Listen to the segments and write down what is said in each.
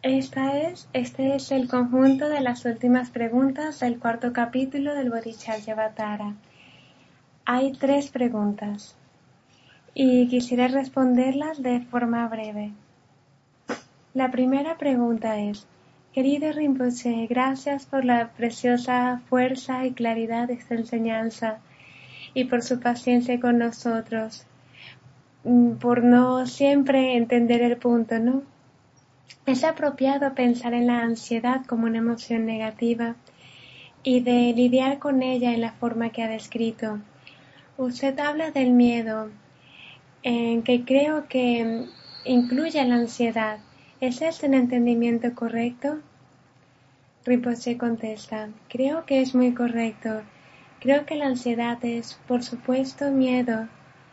Este es el conjunto de las últimas preguntas del cuarto capítulo del Bodhisattva. Hay 3 preguntas y quisiera responderlas de forma breve. La primera pregunta es: querido Rinpoche, gracias por la preciosa fuerza y claridad de esta enseñanza y por su paciencia con nosotros, por no siempre entender el punto, ¿no? Es apropiado pensar en la ansiedad como una emoción negativa y de lidiar con ella en la forma que ha descrito. Usted habla del miedo, en que creo que incluye la ansiedad. ¿Es este un entendimiento correcto? Rinpoche contesta: creo que es muy correcto. Creo que la ansiedad es, por supuesto, miedo.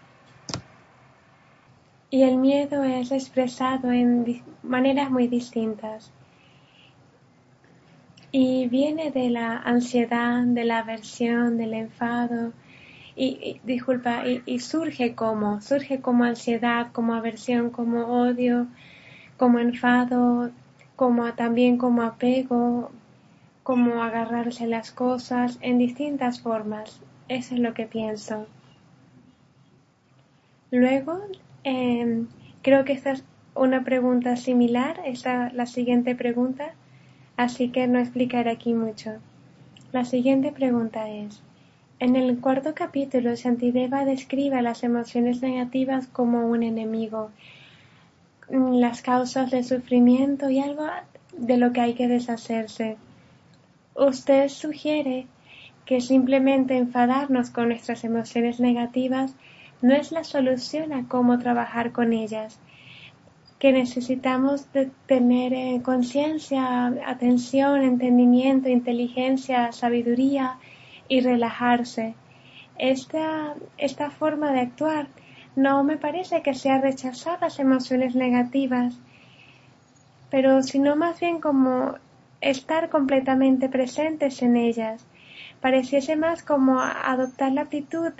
Y el miedo es expresado en maneras muy distintas. Y viene de la ansiedad, de la aversión, del enfado, y surge como ansiedad, como aversión, como odio, como enfado, también como apego, como agarrarse a las cosas en distintas formas. Eso es lo que pienso. Luego, creo que esta es una pregunta similar, la siguiente pregunta, así que no explicaré aquí mucho. La siguiente pregunta es: en el cuarto capítulo, Shantideva describe las emociones negativas como un enemigo, las causas del sufrimiento y algo de lo que hay que deshacerse. Usted sugiere que simplemente enfadarnos con nuestras emociones negativas no es la solución a cómo trabajar con ellas, que necesitamos de tener conciencia, atención, entendimiento, inteligencia, sabiduría y relajarse. Esta forma de actuar no me parece que sea rechazar las emociones negativas, pero sino más bien como estar completamente presentes en ellas. Pareciese más como adoptar la actitud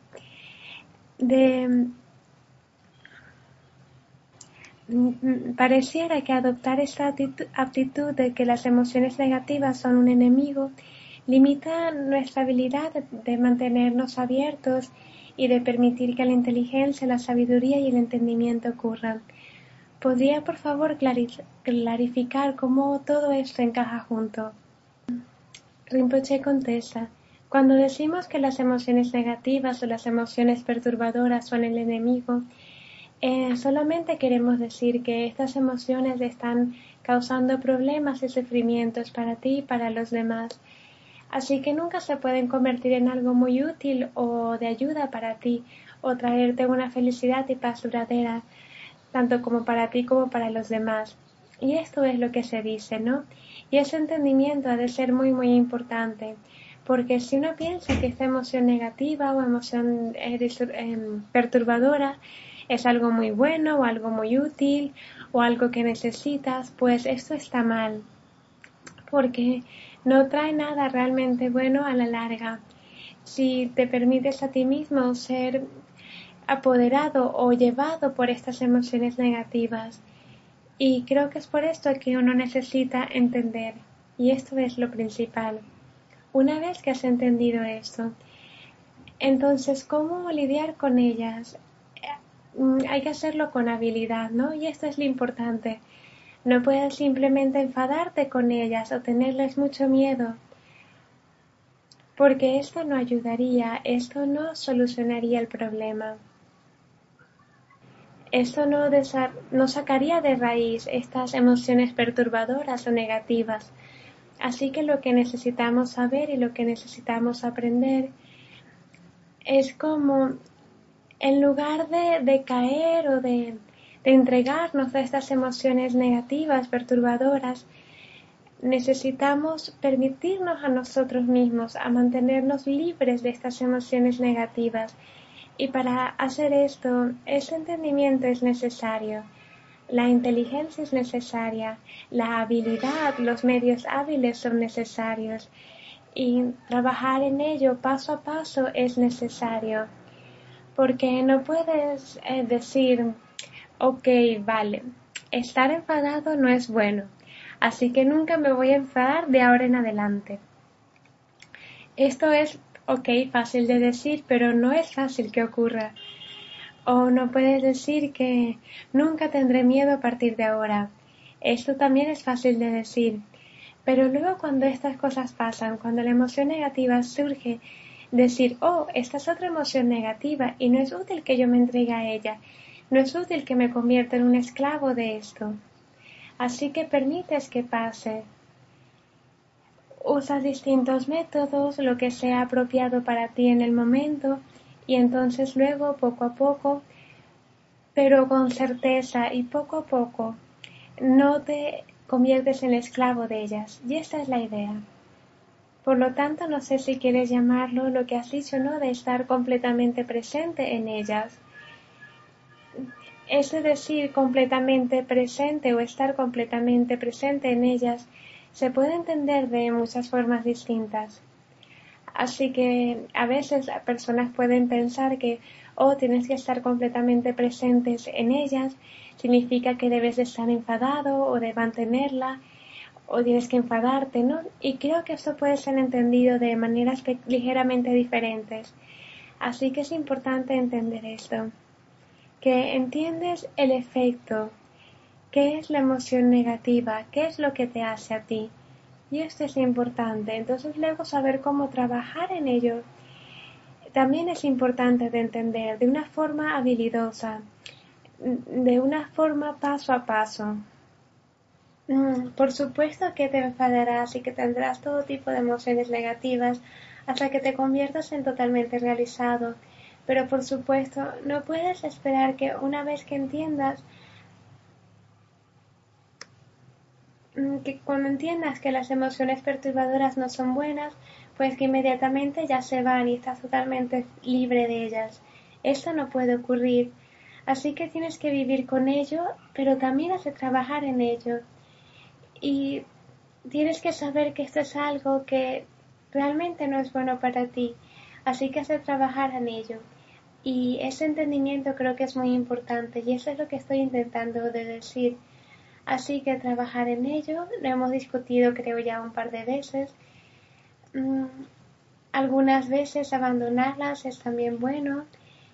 pareciera que adoptar esta actitud de que las emociones negativas son un enemigo limita nuestra habilidad de mantenernos abiertos y de permitir que la inteligencia, la sabiduría y el entendimiento ocurran. ¿Podría, por favor, clarificar cómo todo esto encaja junto? Rinpoche contesta: cuando decimos que las emociones negativas o las emociones perturbadoras son el enemigo, solamente queremos decir que estas emociones están causando problemas y sufrimientos para ti y para los demás. Así que nunca se pueden convertir en algo muy útil o de ayuda para ti, o traerte una felicidad y paz duradera, tanto como para ti como para los demás. Y esto es lo que se dice, ¿no? Y ese entendimiento ha de ser muy, muy importante, porque si uno piensa que esta emoción negativa o emoción perturbadora es algo muy bueno o algo muy útil o algo que necesitas, pues esto está mal, porque no trae nada realmente bueno a la larga. Si te permites a ti mismo ser apoderado o llevado por estas emociones negativas. Y creo que es por esto que uno necesita entender, y esto es lo principal. Una vez que has entendido esto, entonces, ¿cómo lidiar con ellas? Hay que hacerlo con habilidad, ¿no? Y esto es lo importante. No puedes simplemente enfadarte con ellas o tenerles mucho miedo, porque esto no ayudaría, esto no solucionaría el problema. Esto no sacaría de raíz estas emociones perturbadoras o negativas. Así que lo que necesitamos saber y lo que necesitamos aprender es como, en lugar de caer o de entregarnos a estas emociones negativas, perturbadoras, necesitamos permitirnos a nosotros mismos a mantenernos libres de estas emociones negativas. Y para hacer esto, ese entendimiento es necesario, la inteligencia es necesaria, la habilidad, los medios hábiles son necesarios y trabajar en ello paso a paso es necesario, porque no puedes decir, ok, vale, estar enfadado no es bueno, así que nunca me voy a enfadar de ahora en adelante. Esto es, fácil de decir, pero no es fácil que ocurra. O no puedes decir que nunca tendré miedo a partir de ahora. Esto también es fácil de decir. Pero luego cuando estas cosas pasan, cuando la emoción negativa surge, decir, esta es otra emoción negativa y no es útil que yo me entregue a ella. No es útil que me convierta en un esclavo de esto. Así que permites que pase. Usas distintos métodos, lo que sea apropiado para ti en el momento, y entonces luego, poco a poco, pero con certeza y poco a poco, no te conviertes en esclavo de ellas. Y esta es la idea. Por lo tanto, no sé si quieres llamarlo lo que has dicho, ¿no? De estar completamente presente en ellas. Ese decir completamente presente o estar completamente presente en ellas se puede entender de muchas formas distintas. Así que a veces las personas pueden pensar que, tienes que estar completamente presentes en ellas, significa que debes de estar enfadado o de mantenerla, o tienes que enfadarte, ¿no? Y creo que esto puede ser entendido de maneras ligeramente diferentes. Así que es importante entender esto, que entiendes el efecto, qué es la emoción negativa, qué es lo que te hace a ti. Y esto es importante. Entonces luego saber cómo trabajar en ello también es importante de entender de una forma habilidosa, de una forma paso a paso. Por supuesto que te enfadarás y que tendrás todo tipo de emociones negativas hasta que te conviertas en totalmente realizado. Pero por supuesto, no puedes esperar que una vez que entiendas, que cuando entiendas que las emociones perturbadoras no son buenas, pues que inmediatamente ya se van y estás totalmente libre de ellas. Esto no puede ocurrir. Así que tienes que vivir con ello, pero también has de trabajar en ello. Y tienes que saber que esto es algo que realmente no es bueno para ti. Así que has de trabajar en ello. Y ese entendimiento creo que es muy importante y eso es lo que estoy intentando de decir. Así que trabajar en ello, lo hemos discutido creo ya un par de veces. Algunas veces abandonarlas es también bueno,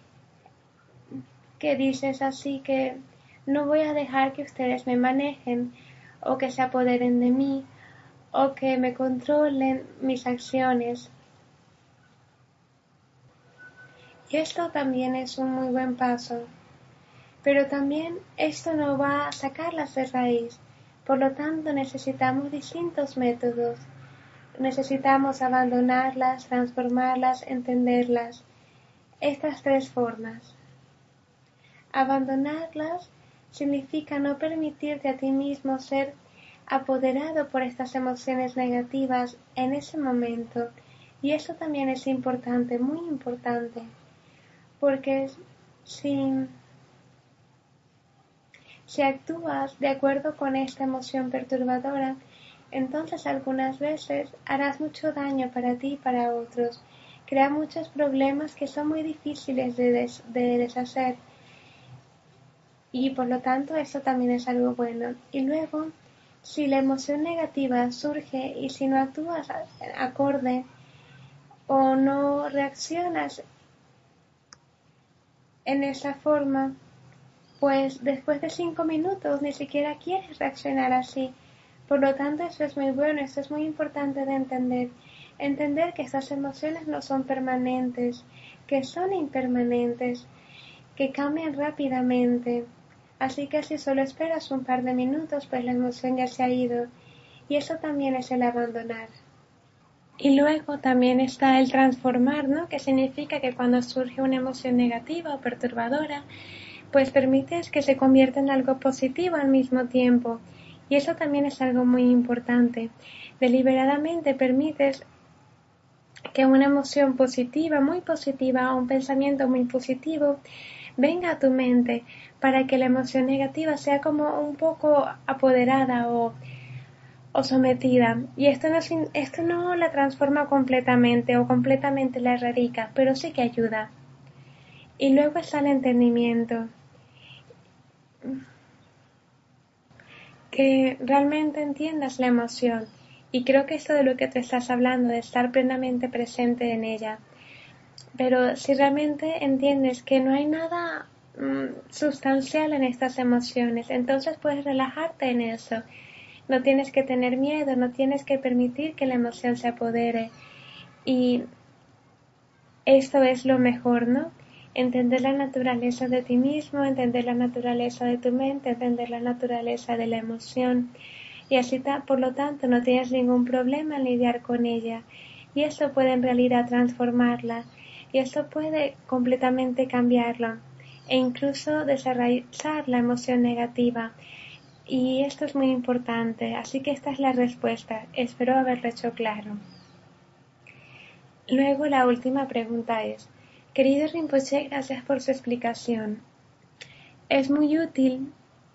que dices así que no voy a dejar que ustedes me manejen o que se apoderen de mí o que me controlen mis acciones. Y esto también es un muy buen paso. Pero también esto no va a sacarlas de raíz. Por lo tanto, necesitamos distintos métodos. Necesitamos abandonarlas, transformarlas, entenderlas. Estas tres formas. Abandonarlas significa no permitirte a ti mismo ser apoderado por estas emociones negativas en ese momento. Y eso también es importante, muy importante. Porque si actúas de acuerdo con esta emoción perturbadora, entonces algunas veces harás mucho daño para ti y para otros. Crea muchos problemas que son muy difíciles de deshacer. Y por lo tanto eso también es algo bueno. Y luego, si la emoción negativa surge y si no actúas acorde o no reaccionas en esa forma, pues después de 5 minutos ni siquiera quieres reaccionar así. Por lo tanto, eso es muy bueno, eso es muy importante de entender. Entender que estas emociones no son permanentes, que son impermanentes, que cambian rápidamente. Así que si solo esperas un par de minutos, pues la emoción ya se ha ido. Y eso también es el abandonar. Y luego también está el transformar, ¿no? Que significa que cuando surge una emoción negativa o perturbadora, pues permites que se convierta en algo positivo al mismo tiempo. Y eso también es algo muy importante. Deliberadamente permites que una emoción positiva, muy positiva, o un pensamiento muy positivo, venga a tu mente para que la emoción negativa sea como un poco apoderada o sometida. Y esto no la transforma completamente o completamente la erradica, pero sí que ayuda. Y luego está el entendimiento. que realmente entiendas la emoción. Y creo que esto de lo que te estás hablando, de estar plenamente presente en ella. Pero si realmente entiendes que no hay nada sustancial en estas emociones, entonces puedes relajarte en eso. No tienes que tener miedo, no tienes que permitir que la emoción se apodere. Y esto es lo mejor, ¿no? Entender la naturaleza de ti mismo, entender la naturaleza de tu mente, entender la naturaleza de la emoción. Y así, por lo tanto, no tienes ningún problema en lidiar con ella. Y esto puede en realidad transformarla. Y esto puede completamente cambiarlo. E incluso desarrollar la emoción negativa. Y esto es muy importante. Así que esta es la respuesta. Espero haberlo hecho claro. Luego la última pregunta es: querido Rinpoche, gracias por su explicación. Es muy útil.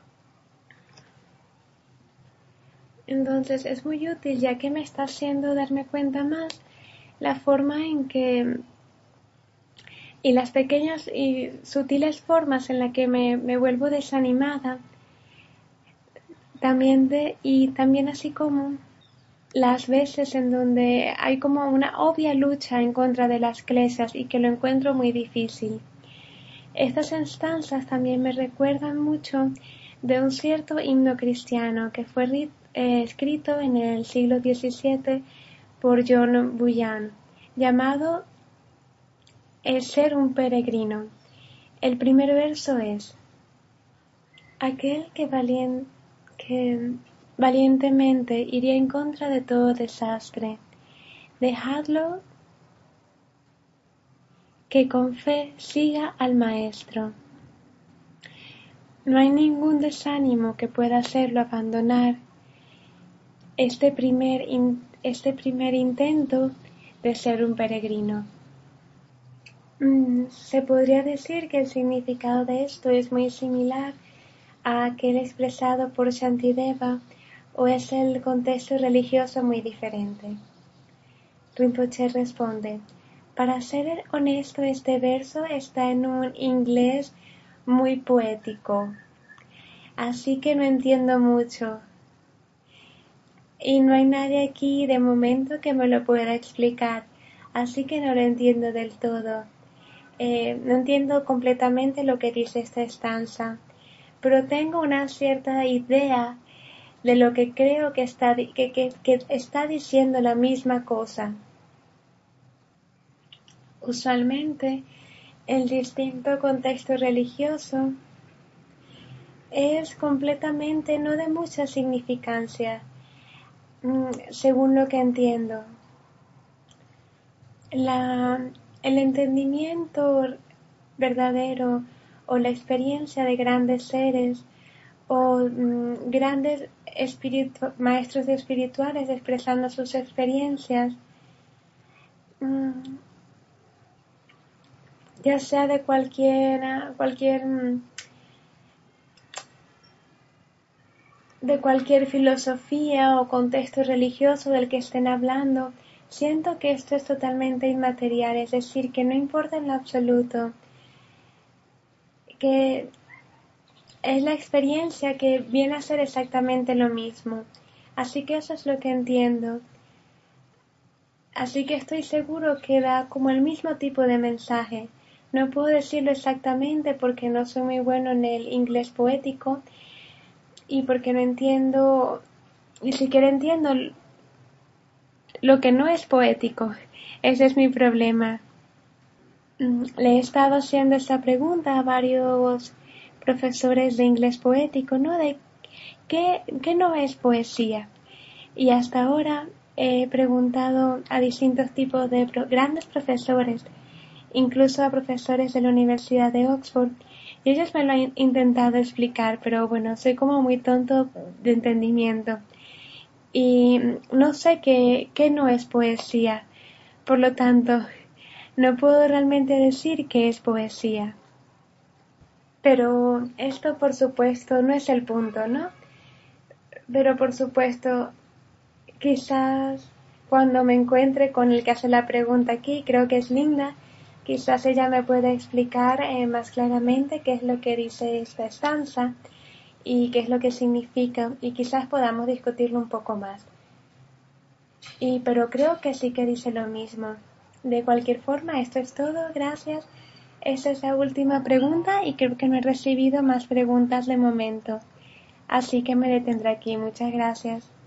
Entonces es muy útil ya que me está haciendo darme cuenta más la forma en que y las pequeñas y sutiles formas en las que me vuelvo desanimada y también así como las veces en donde hay como una obvia lucha en contra de las kleshas y que lo encuentro muy difícil. Estas instancias también me recuerdan mucho de un cierto himno cristiano que fue escrito en el siglo XVII por John Bunyan, llamado El ser un peregrino. El primer verso es: aquel que valientemente iría en contra de todo desastre, dejadlo que con fe siga al Maestro. No hay ningún desánimo que pueda hacerlo abandonar este primer intento de ser un peregrino. Se podría decir que el significado de esto es muy similar a aquel expresado por Shantideva, o es el contexto religioso muy diferente. Rinpoche responde: para ser honesto, este verso está en un inglés muy poético, así que no entiendo mucho. Y no hay nadie aquí de momento que me lo pueda explicar, así que no lo entiendo del todo. No entiendo completamente lo que dice esta estanza, pero tengo una cierta idea de lo que creo que está diciendo la misma cosa. Usualmente, el distinto contexto religioso es completamente no de mucha significancia, según lo que entiendo. El entendimiento verdadero o la experiencia de grandes seres o grandes maestros espirituales expresando sus experiencias, ya sea de de cualquier filosofía o contexto religioso del que estén hablando, siento que esto es totalmente inmaterial, es decir, que no importa en lo absoluto, que es la experiencia que viene a ser exactamente lo mismo. Así que eso es lo que entiendo. Así que estoy seguro que da como el mismo tipo de mensaje. No puedo decirlo exactamente porque no soy muy bueno en el inglés poético y porque no entiendo, ni siquiera entiendo lo que no es poético. Ese es mi problema. Le he estado haciendo esta pregunta a varios profesores de inglés poético, ¿no? De ¿qué no es poesía? Y hasta ahora he preguntado a distintos tipos de grandes profesores, incluso a profesores de la Universidad de Oxford, y ellos me lo han intentado explicar, pero bueno, soy como muy tonto de entendimiento. Y no sé qué no es poesía, por lo tanto, no puedo realmente decir qué es poesía. Pero esto, por supuesto, no es el punto, ¿no? Pero, por supuesto, quizás cuando me encuentre con el que hace la pregunta aquí, creo que es Linda, quizás ella me pueda explicar más claramente qué es lo que dice esta estanza y qué es lo que significa, y quizás podamos discutirlo un poco más. Pero creo que sí que dice lo mismo. De cualquier forma, esto es todo, gracias. Esta es la última pregunta y creo que no he recibido más preguntas de momento. Así que me detendré aquí. Muchas gracias.